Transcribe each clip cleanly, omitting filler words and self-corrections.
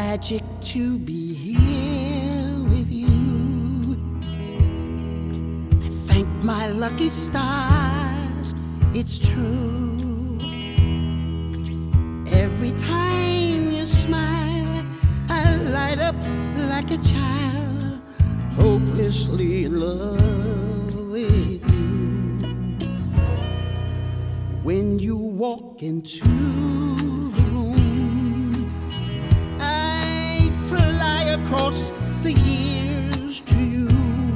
magic to be here with you. I thank my lucky stars, it's true. Every time you smile, I light up like a child, hopelessly in love with you. When you walk into the room, I fly across the years to you.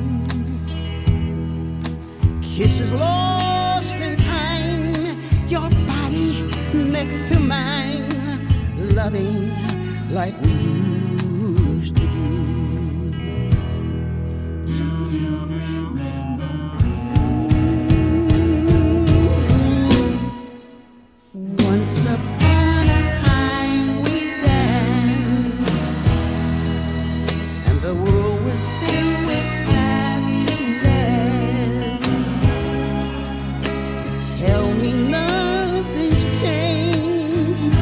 Kisses lost in time, your body next to mine, loving like we used to do. Do you remember? Once upon a time we danced, and the world was filled with happiness. Tell me nothing's changed.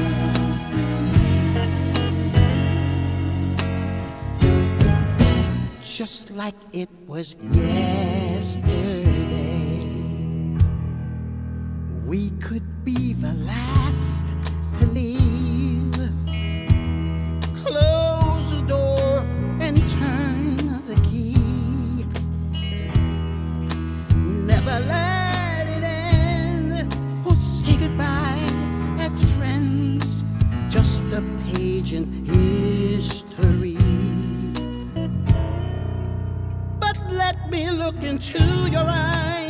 Just like it was yesterday, we could be the last to leave. Close the door and turn the key. Never let it end, or say goodbye as friends. Just a page in history. But let me look into your eyes.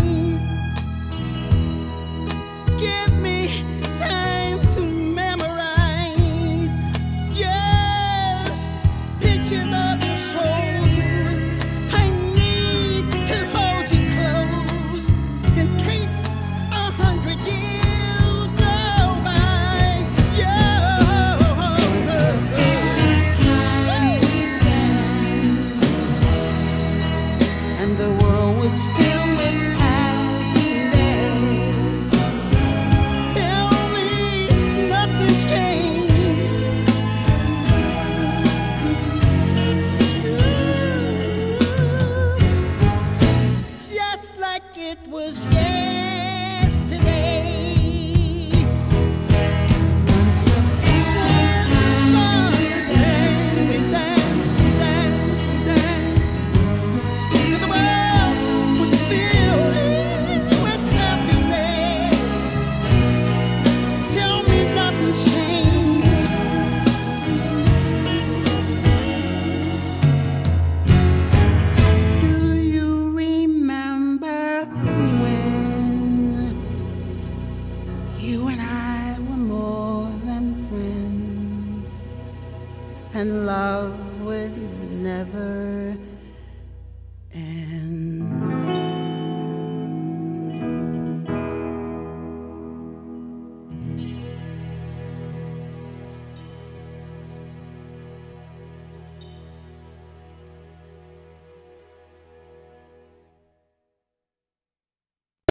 Give me time to memorize. Yes, pictures of your soul. I need to hold you close in case 100 years go by. Once upon a time we danced, and the world was filled with happiness. Tell me nothing's changed. Just like it was yesterday. Once upon a time we danced, and the world was filled with happiness. Tell me nothing's changed. Do you remember when you and I were more than friends, and love would never